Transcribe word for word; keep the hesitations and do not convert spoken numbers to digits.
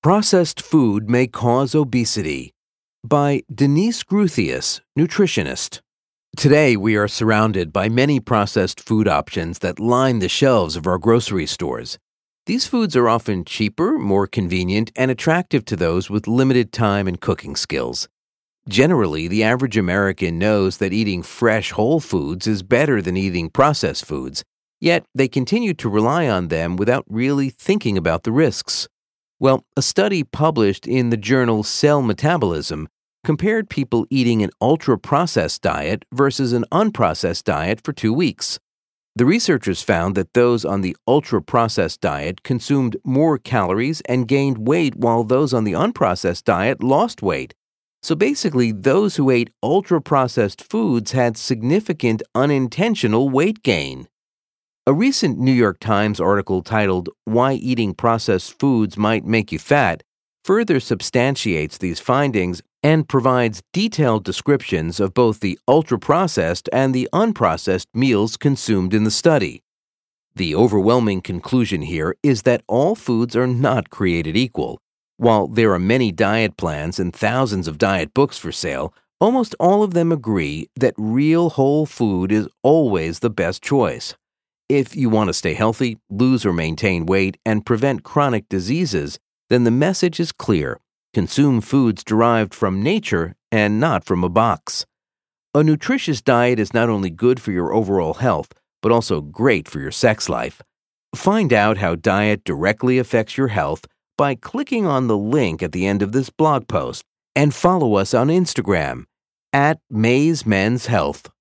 Processed Food May Cause Obesity by Denise Gruthius, nutritionist. Today, we are surrounded by many processed food options that line the shelves of our grocery stores. These foods are often cheaper, more convenient, and attractive to those with limited time and cooking skills. Generally, the average American knows that eating fresh whole foods is better than eating processed foods, yet they continue to rely on them without really thinking about the risks. Well, a study published in the journal Cell Metabolism compared people eating an ultra-processed diet versus an unprocessed diet for two weeks. The researchers found that those on the ultra-processed diet consumed more calories and gained weight, while those on the unprocessed diet lost weight. So basically, those who ate ultra-processed foods had significant unintentional weight gain. A recent New York Times article titled "Why Eating Processed Foods Might Make You Fat" further substantiates these findings and provides detailed descriptions of both the ultra-processed and the unprocessed meals consumed in the study. The overwhelming conclusion here is that all foods are not created equal. While there are many diet plans and thousands of diet books for sale, almost all of them agree that real whole food is always the best choice. If you want to stay healthy, lose or maintain weight, and prevent chronic diseases, then the message is clear. Consume foods derived from nature and not from a box. A nutritious diet is not only good for your overall health, but also great for your sex life. Find out how diet directly affects your health by clicking on the link at the end of this blog post, and follow us on Instagram at Mays Men's Health.